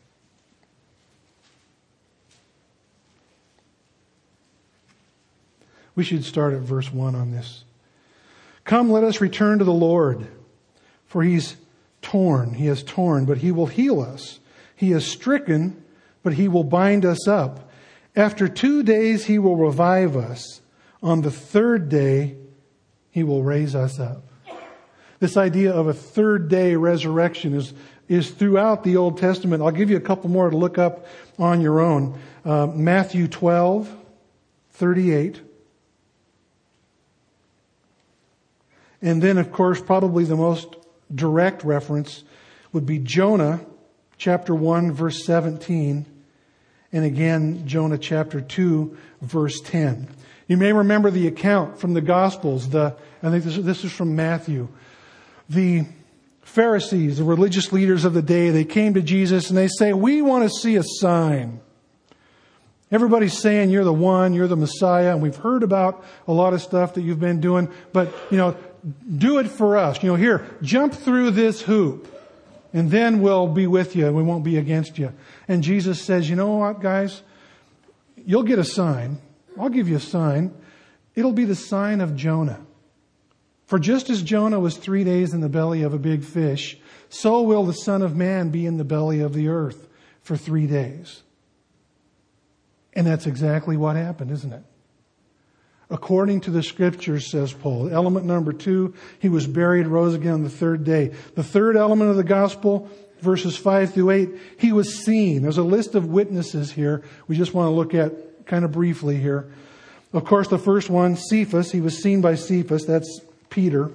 We should start at verse one on this. Come, let us return to the Lord, for he's torn. He has torn, but he will heal us. He is stricken, but he will bind us up. After two days he will revive us. On the third day he will raise us up. This idea of a third day resurrection is, is throughout the Old Testament. I'll give you a couple more to look up on your own. Uh, Matthew twelve, thirty-eight. And then, of course, probably the most direct reference would be Jonah, chapter one, verse seventeen. And again, Jonah chapter two, verse ten. You may remember the account from the Gospels. The, I think this, this is from Matthew. The Pharisees, the religious leaders of the day, they came to Jesus and they say, we want to see a sign. Everybody's saying you're the one, you're the Messiah, and we've heard about a lot of stuff that you've been doing, but, you know, do it for us. You know, here, jump through this hoop, and then we'll be with you and we won't be against you. And Jesus says, you know what, guys? You'll get a sign. I'll give you a sign. It'll be the sign of Jonah. For just as Jonah was three days in the belly of a big fish, so will the Son of Man be in the belly of the earth for three days. And that's exactly what happened, isn't it? According to the Scriptures, says Paul. Element number two, he was buried, rose again on the third day. The third element of the gospel, verses five through eight, he was seen. There's a list of witnesses here we just want to look at kind of briefly here. Of course, the first one, Cephas, he was seen by Cephas. That's Peter.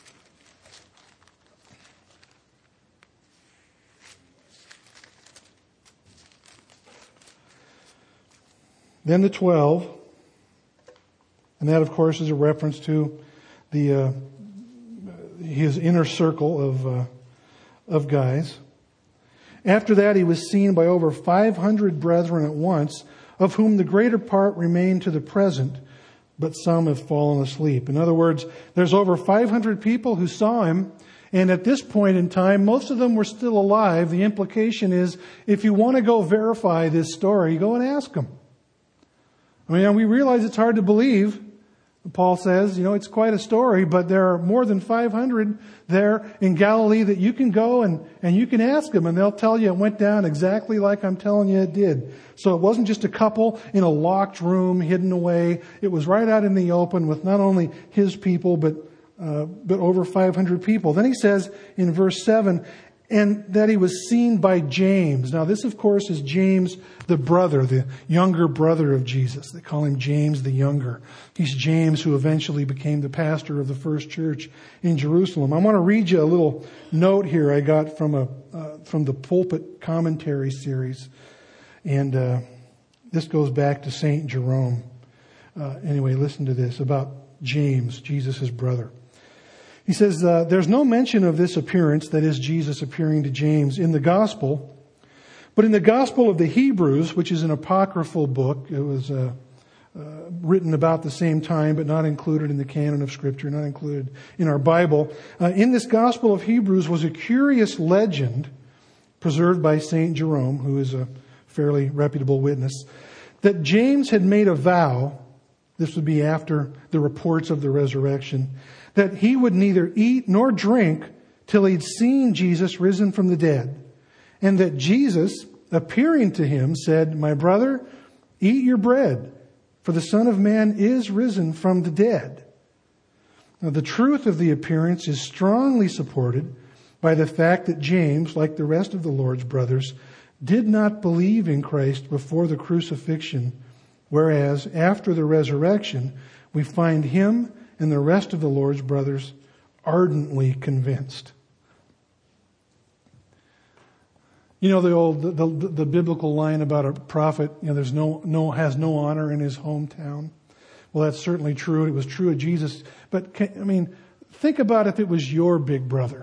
Then the twelve. And that, of course, is a reference to the uh, his inner circle of uh, of guys. After that, he was seen by over five hundred brethren at once, of whom the greater part remain to the present, but some have fallen asleep. In other words, there's over five hundred people who saw him, and at this point in time, most of them were still alive. The implication is, if you want to go verify this story, go and ask them. I mean, we realize it's hard to believe. Paul says, you know, it's quite a story, but there are more than five hundred there in Galilee that you can go and, and you can ask them, and they'll tell you it went down exactly like I'm telling you it did. So it wasn't just a couple in a locked room hidden away. It was right out in the open with not only his people, but uh, but over five hundred people. Then he says in verse seven, and that he was seen by James. Now this, of course, is James the brother, the younger brother of Jesus. They call him James the Younger. He's James who eventually became the pastor of the first church in Jerusalem. I want to read you a little note here I got from a uh, from the Pulpit Commentary series. And uh, this goes back to Saint Jerome. Uh, anyway, listen to this about James, Jesus' brother. He says, uh, there's no mention of this appearance, that is Jesus appearing to James, in the gospel. But in the Gospel of the Hebrews, which is an apocryphal book, it was uh, uh, written about the same time, but not included in the canon of Scripture, not included in our Bible. Uh, in this Gospel of Hebrews was a curious legend preserved by Saint Jerome, who is a fairly reputable witness, that James had made a vow, this would be after the reports of the resurrection, that he would neither eat nor drink till he'd seen Jesus risen from the dead. And that Jesus, appearing to him, said, "My brother, eat your bread, for the Son of Man is risen from the dead." Now, the truth of the appearance is strongly supported by the fact that James, like the rest of the Lord's brothers, did not believe in Christ before the crucifixion, whereas after the resurrection, we find him and the rest of the Lord's brothers ardently convinced. You know the old, the, the, the biblical line about a prophet, you know, there's no, no, has no honor in his hometown. Well, that's certainly true. It was true of Jesus. But, can, I mean, think about if it was your big brother.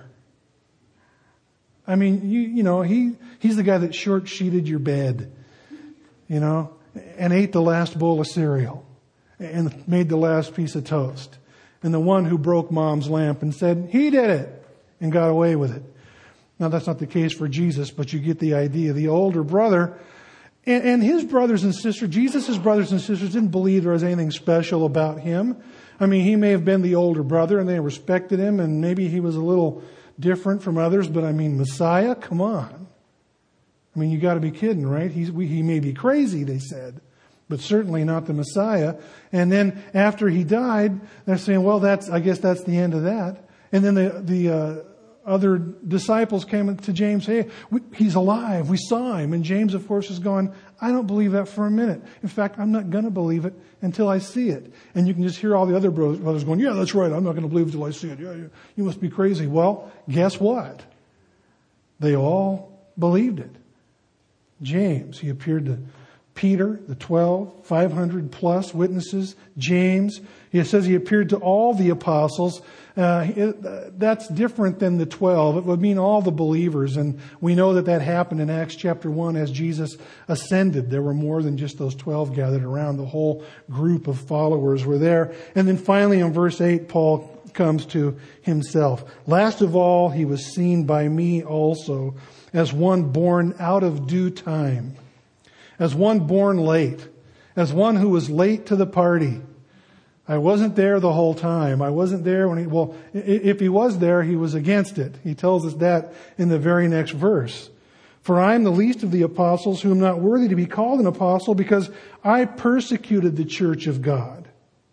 I mean, you, you know, he, he's the guy that short-sheeted your bed, you know, and ate the last bowl of cereal and made the last piece of toast. And the one who broke mom's lamp and said, he did it, and got away with it. Now, that's not the case for Jesus, but you get the idea. The older brother and, and his brothers and sisters, Jesus' brothers and sisters didn't believe there was anything special about him. I mean, he may have been the older brother and they respected him, and maybe he was a little different from others, but I mean, Messiah, come on. I mean, you got to be kidding, right? He's, we, he may be crazy, they said, but certainly not the Messiah. And then after he died, they're saying, well, that's, I guess that's the end of that. And then the, the, uh, other disciples came to James, hey, we, he's alive. We saw him. And James, of course, is going, I don't believe that for a minute. In fact, I'm not going to believe it until I see it. And you can just hear all the other brothers going, yeah, that's right. I'm not going to believe it until I see it. Yeah, you, you must be crazy. Well, guess what? They all believed it. James, he appeared to Peter, the twelve, five hundred plus witnesses. James, he says he appeared to all the apostles. Uh, it, that's different than the twelve. It would mean all the believers. And we know that that happened in Acts chapter one as Jesus ascended. There were more than just those twelve gathered around. The whole group of followers were there. And then finally in verse eight, Paul comes to himself. Last of all, he was seen by me also as one born out of due time, as one born late, as one who was late to the party. I wasn't there the whole time. I wasn't there when he, well, if he was there, he was against it. He tells us that in the very next verse. For I am the least of the apostles, who am not worthy to be called an apostle, because I persecuted the church of God.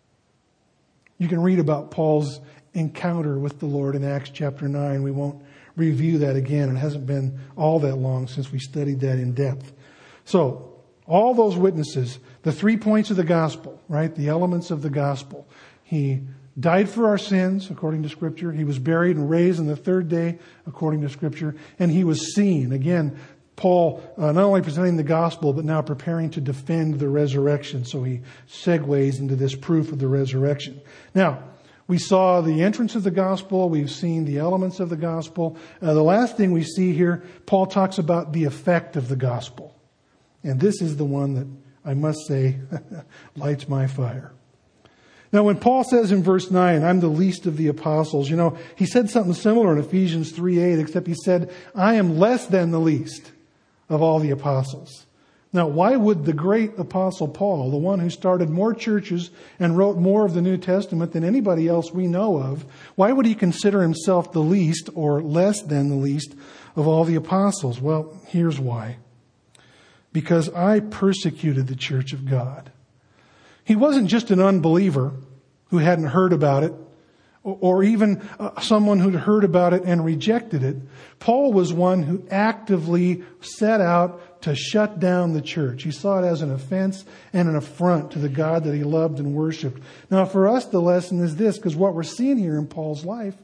You can read about Paul's encounter with the Lord in Acts chapter nine. We won't review that again. It hasn't been all that long since we studied that in depth. So, all those witnesses, the three points of the gospel, right? The elements of the gospel. He died for our sins, according to Scripture. He was buried and raised on the third day, according to Scripture. And he was seen. Again, Paul uh, not only presenting the gospel, but now preparing to defend the resurrection. So he segues into this proof of the resurrection. Now, we saw the entrance of the gospel. We've seen the elements of the gospel. Uh, the last thing we see here, Paul talks about the effect of the gospel. And this is the one that I must say lights my fire. Now, when Paul says in verse nine, I'm the least of the apostles, you know, he said something similar in Ephesians three eight, except he said, I am less than the least of all the apostles. Now, why would the great apostle Paul, the one who started more churches and wrote more of the New Testament than anybody else we know of, why would he consider himself the least or less than the least of all the apostles? Well, here's why. Because I persecuted the church of God. He wasn't just an unbeliever who hadn't heard about it, or even someone who'd heard about it and rejected it. Paul was one who actively set out to shut down the church. He saw it as an offense and an affront to the God that he loved and worshiped. Now, for us, the lesson is this, because what we're seeing here in Paul's life,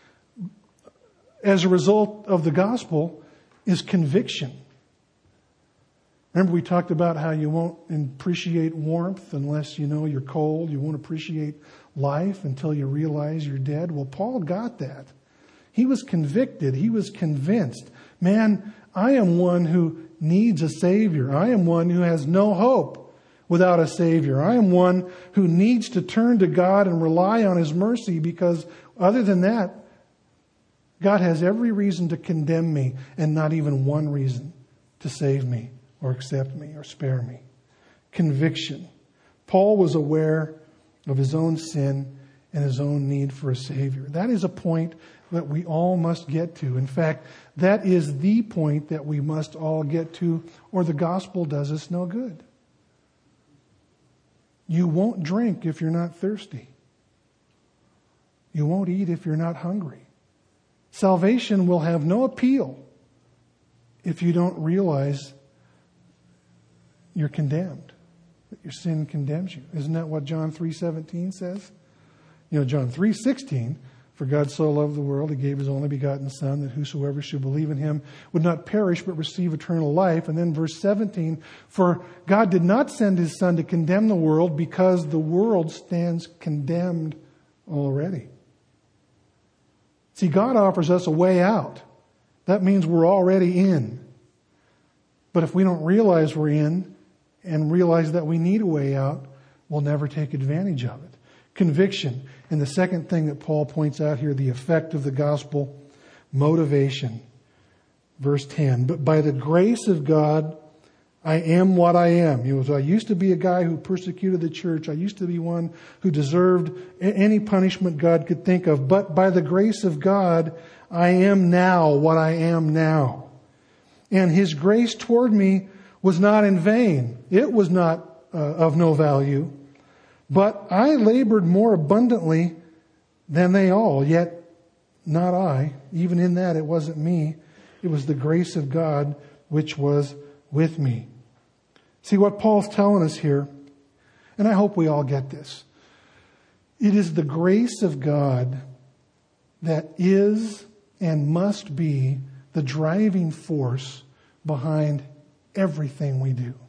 as a result of the gospel, is conviction. Remember, we talked about how you won't appreciate warmth unless you know you're cold. You won't appreciate life until you realize you're dead. Well, Paul got that. He was convicted. He was convinced. Man, I am one who needs a Savior. I am one who has no hope without a Savior. I am one who needs to turn to God and rely on His mercy, because other than that, God has every reason to condemn me and not even one reason to save me or accept me or spare me. Conviction. Paul was aware of his own sin and his own need for a Savior. That is a point that we all must get to. In fact, that is the point that we must all get to, or the gospel does us no good. You won't drink if you're not thirsty. You won't eat if you're not hungry. Salvation will have no appeal if you don't realize you're condemned, that your sin condemns you. Isn't that what John three seventeen says? You know, John three sixteen, for God so loved the world, He gave His only begotten Son, that whosoever should believe in Him would not perish but receive eternal life. And then verse seventeen, for God did not send His Son to condemn the world, because the world stands condemned already. See, God offers us a way out. That means we're already in. But if we don't realize we're in and realize that we need a way out, we'll never take advantage of it. Conviction. And the second thing that Paul points out here, the effect of the gospel, motivation. Verse ten, but by the grace of God, I am what I am. You know, so I used to be a guy who persecuted the church. I used to be one who deserved any punishment God could think of. But by the grace of God, I am now what I am now. And His grace toward me was not in vain. It was not uh, of no value. But I labored more abundantly than they all, yet not I. Even in that, it wasn't me. It was the grace of God which was with me. See what Paul's telling us here, and I hope we all get this. It is the grace of God that is and must be the driving force behind everything we do.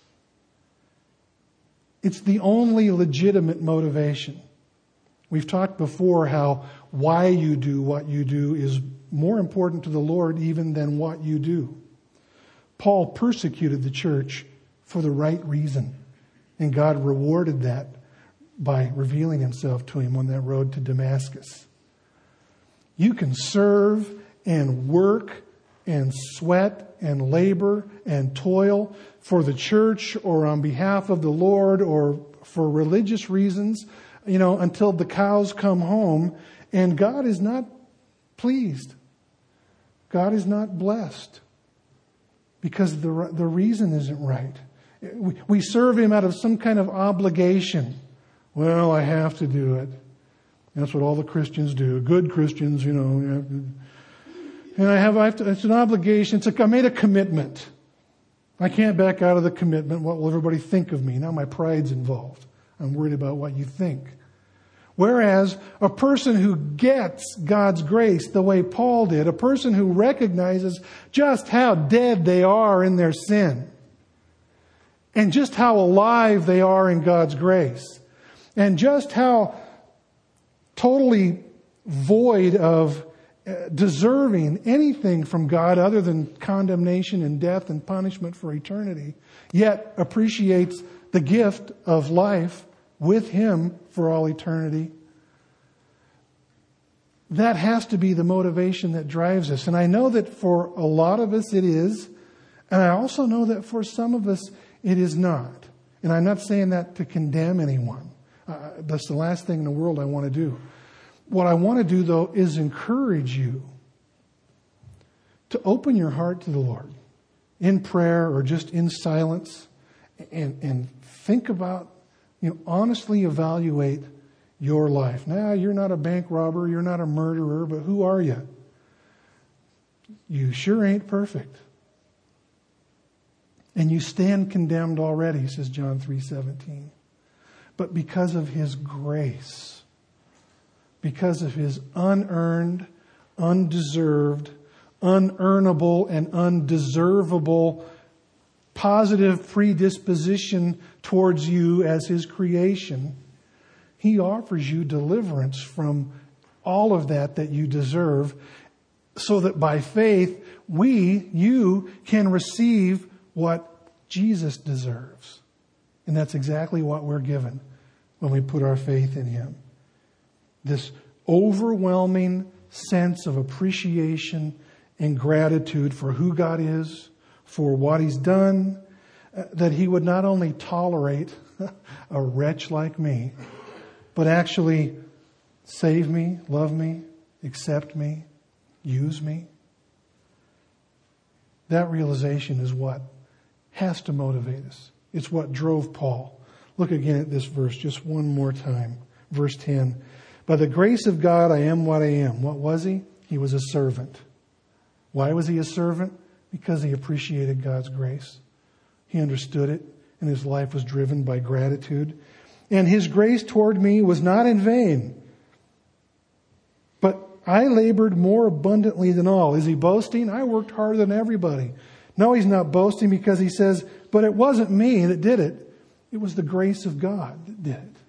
It's the only legitimate motivation. We've talked before how why you do what you do is more important to the Lord even than what you do. Paul persecuted the church for the right reason, and God rewarded that by revealing Himself to him on that road to Damascus. You can serve and work and sweat and labor and toil for the church or on behalf of the Lord or for religious reasons, you know, until the cows come home, and God is not pleased. God is not blessed because the the reason isn't right. We, we serve Him out of some kind of obligation. Well, I have to do it. That's what all the Christians do. Good Christians, you know. You have to, and I have, I have to, it's an obligation. It's like I made a commitment. I can't back out of the commitment. What will everybody think of me? Now my pride's involved. I'm worried about what you think. Whereas a person who gets God's grace the way Paul did, a person who recognizes just how dead they are in their sin, and just how alive they are in God's grace, and just how totally void of uh, deserving anything from God other than condemnation and death and punishment for eternity, yet appreciates the gift of life with Him for all eternity. That has to be the motivation that drives us. And I know that for a lot of us it is, and I also know that for some of us it is not. And I'm not saying that to condemn anyone. Uh, that's the last thing in the world I want to do. What I want to do, though, is encourage you to open your heart to the Lord in prayer or just in silence, and, and think about, you know, honestly evaluate your life. Now, you're not a bank robber, you're not a murderer, but who are you? You sure ain't perfect. And you stand condemned already, says John three seventeen. But because of His grace, because of His unearned, undeserved, unearnable, and undeservable positive predisposition towards you as His creation, He offers you deliverance from all of that that you deserve, so that by faith, we, you, can receive what Jesus deserves. And that's exactly what we're given when we put our faith in Him. This overwhelming sense of appreciation and gratitude for who God is, for what He's done, uh, that He would not only tolerate a wretch like me, but actually save me, love me, accept me, use me. That realization is what has to motivate us. It's what drove Paul. Look again at this verse just one more time. Verse ten. By the grace of God, I am what I am. What was he? He was a servant. Why was he a servant? Because he appreciated God's grace. He understood it, and his life was driven by gratitude. And his grace toward me was not in vain. But I labored more abundantly than all. Is he boasting? I worked harder than everybody. No, he's not boasting because he says, but it wasn't me that did it. It was the grace of God that did it.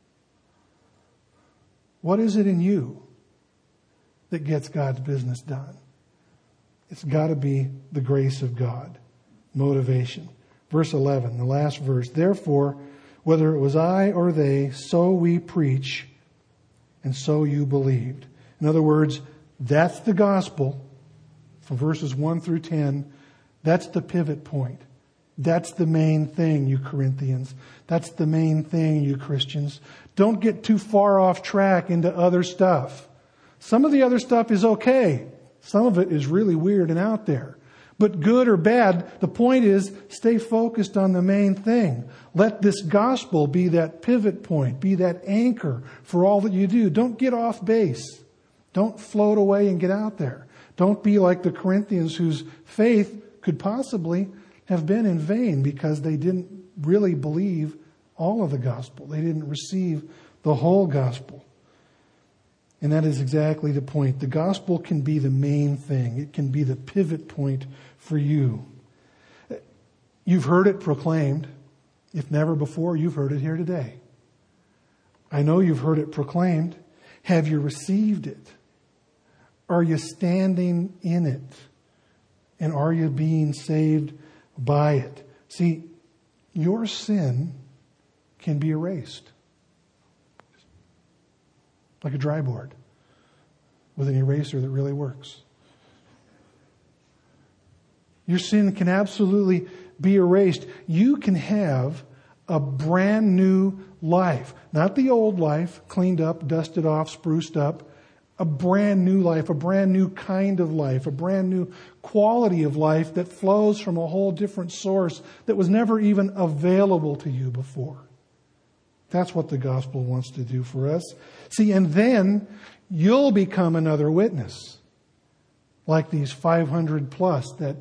What is it in you that gets God's business done? It's got to be the grace of God. Motivation. Verse eleven, the last verse. Therefore, whether it was I or they, so we preach, and so you believed. In other words, that's the gospel from verses one through ten. That's the pivot point. That's the main thing, you Corinthians. That's the main thing, you Christians. Don't get too far off track into other stuff. Some of the other stuff is okay. Some of it is really weird and out there. But good or bad, the point is stay focused on the main thing. Let this gospel be that pivot point, be that anchor for all that you do. Don't get off base. Don't float away and get out there. Don't be like the Corinthians whose faith could possibly have been in vain because they didn't really believe all of the gospel. They didn't receive the whole gospel. And that is exactly the point. The gospel can be the main thing. It can be the pivot point for you. You've heard it proclaimed. If never before, you've heard it here today. I know you've heard it proclaimed. Have you received it? Are you standing in it? And are you being saved by it? See, your sin can be erased. Like a dry board with an eraser that really works. Your sin can absolutely be erased. You can have a brand new life. Not the old life, cleaned up, dusted off, spruced up. A brand new life, a brand new kind of life, a brand new quality of life that flows from a whole different source that was never even available to you before. That's what the gospel wants to do for us. See, and then you'll become another witness. Like these five hundred plus that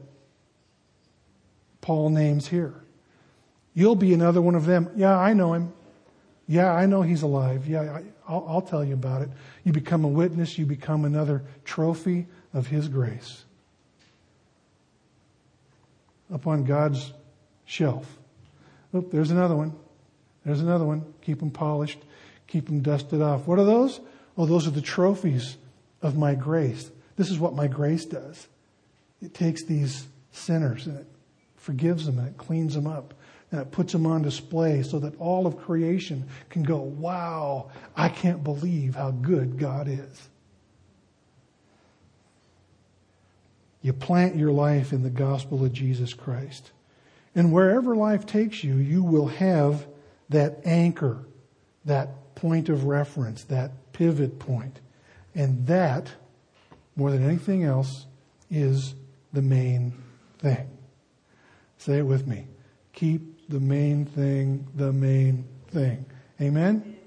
Paul names here. You'll be another one of them. Yeah, I know him. Yeah, I know he's alive. Yeah, I, I'll, I'll tell you about it. You become a witness. You become another trophy of His grace. Up on God's shelf. Oh, there's another one. There's another one. Keep them polished. Keep them dusted off. What are those? Oh, those are the trophies of my grace. This is what my grace does. It takes these sinners and it forgives them and it cleans them up. And it puts them on display so that all of creation can go, wow, I can't believe how good God is. You plant your life in the gospel of Jesus Christ. And wherever life takes you, you will have that anchor, that point of reference, that pivot point. And that, more than anything else, is the main thing. Say it with me. Keep the main thing the main thing. Amen?